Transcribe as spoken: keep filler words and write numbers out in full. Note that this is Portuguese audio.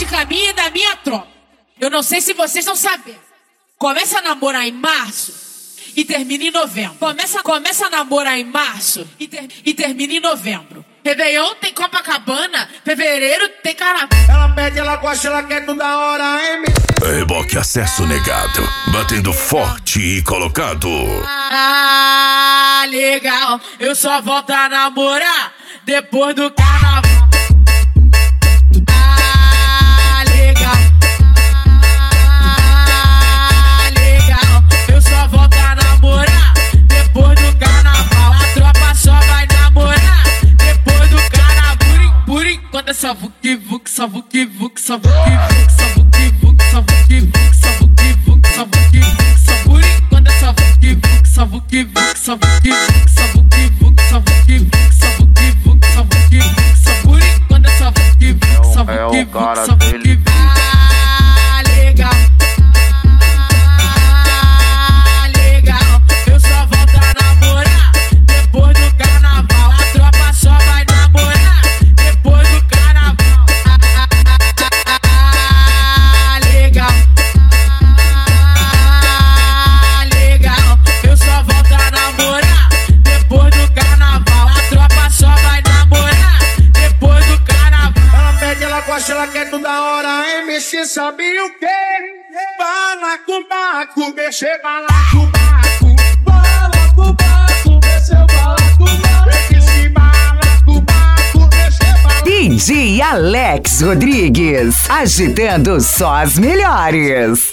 romântica minha e da minha tropa. Eu não sei se vocês estão sabendo. Começa a namorar em março e termina em novembro. Começa, começa a namorar em março e, ter, e termina em novembro. Réveillon tem Copacabana, fevereiro tem carnaval. Ela pede, ela gosta, ela quer tudo da hora, hein? Reboque acesso negado, batendo forte e colocado. Ah, legal, eu só volto a namorar depois do carnaval. Ah, legal. Ah, legal, eu só volto a namorar depois do carnaval. A tropa só vai namorar depois do carnaval. Por enquanto é só vuki vuki, só vuki vuki, só vuki vuki, só vuki vuki, só vuki vuki, só vuki vuki, só vuki vuki, só por enquanto é só vuki vuki, só vuki vuki, só vuki vuki, só vuki vuki, só vuki vuki, só vuki vuki, só vuki vuki, só por enquanto é só vuki vuki, só vuki vuki, só vuki vuki. Ah, legal. Ah, legal, eu só volto a namorar depois do carnaval. A tropa só vai namorar depois do carnaval. Ah, legal. Ah, legal, eu só volto a namorar depois do carnaval. A tropa só vai namorar depois do carnaval. Ela pede, ela gosta, ela quer tudo da hora, hein? Mexer, sabe o quê? Balacobaco, mexer, balacobaco. Balacobaco, mexer, balacobaco. Esse balacobaco, mexer, balacobaco. D J Alex Rodrigues, agitando só as melhores.